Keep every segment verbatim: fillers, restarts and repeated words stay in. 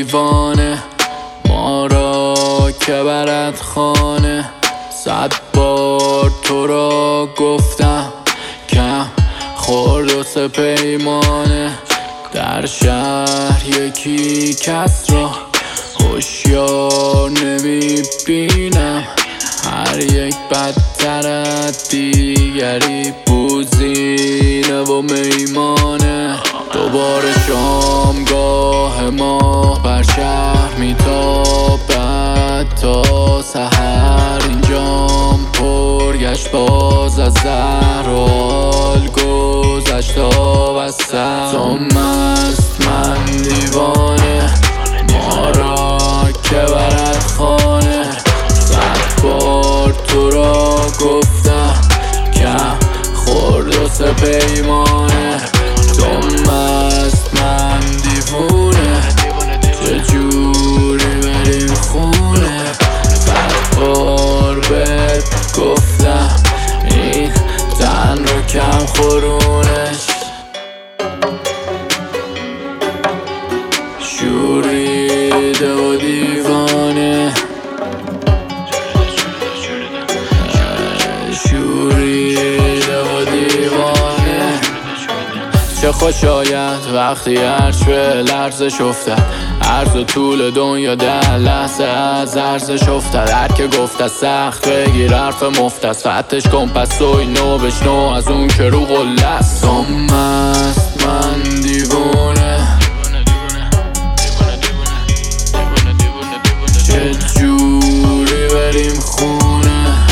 دیوانه ما را که برد خانه. صد بار تو را گفتم کم خورد و سه پیمانه. در شهر یکی کس را هوشیار نمیبینم، هر یک بدتر از دیگری بوزینه و میمانه. دوباره شامگاه ما بر شهر میتابد تا سحر، اینجام پر گشت باز از زهر و حال گذشت وسط. تو مست من دیوانه ما را که برد خانه. صد بار تو را گفتم کم خورد و سه پیمانه. تو مست من دیوونه چجوری بریم خونه. صد بار بهت گفتم این تن رو کم خورونش. شوریده و دیوانه شوریده و دیوانه. چه خوش آید وقتی عرش به لرزش افتد، عرض و طول دنیا در لحظه از ارزش افتد. هر که گفت از سخت بگیر حرف مفت است، فتش کن پس و اینو بشنو از اون که رو قله است. تو مست من دیوونه چه جوری بریم خونه.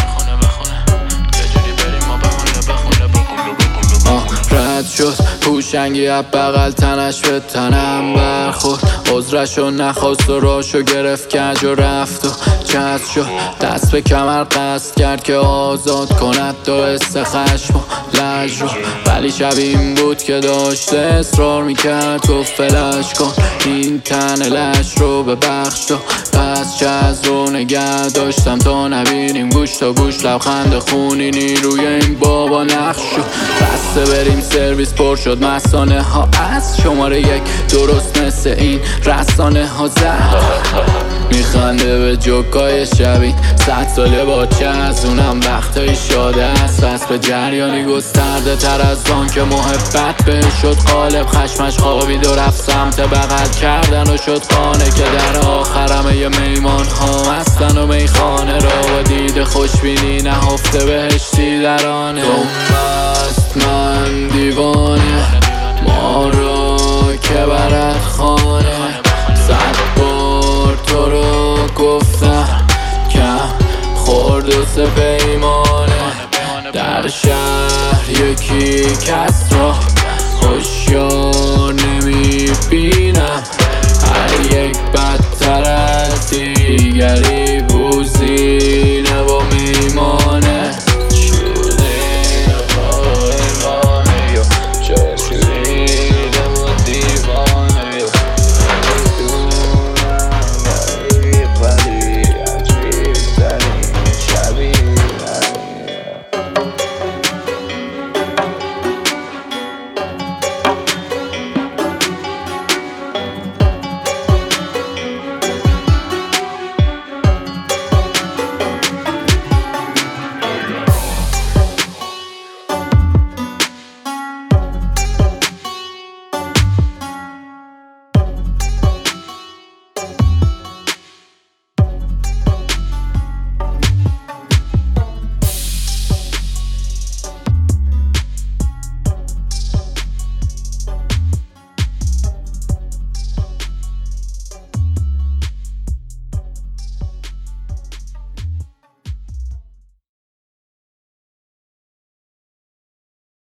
رد شد هوشنگی از بغل تنش به تنم برخورد، عذرشو نخواست و راشو گرفت کج و رفت و چسب شد. دست به کمر قصد کرد که آزاد کند دست خشم و لج رو، ولی شب این بود که داشته اصرار میکرد گفت فلش کن این تن لش رو ببخش تو. پس چه از رو نگه داشتم تا نبینیم گوش تا گوش لبخند خونی نیروی این بابا نقش شد. بسته بریم سرویس پر شد مسانه ها از شماره یک، درست مثل این رسانه ها زد. میخنده به جوکای شبین صد ساله با چه از اونم وقتایی شاده است. بس به جریانی گسترده تر از آن که محبت به شد قالب. خشمش خوابید و رفت سمت بغل کردن و شد خانه که در آخرمه ی میمان ها هستن و میخانه را با دید خوشبینی نهفته بهشتی در آنه. تو مست من دیوانه ما را که برد خانه. صد بار تو را گفتم کم خورد و سه پیمانه. در شهر یکی کس را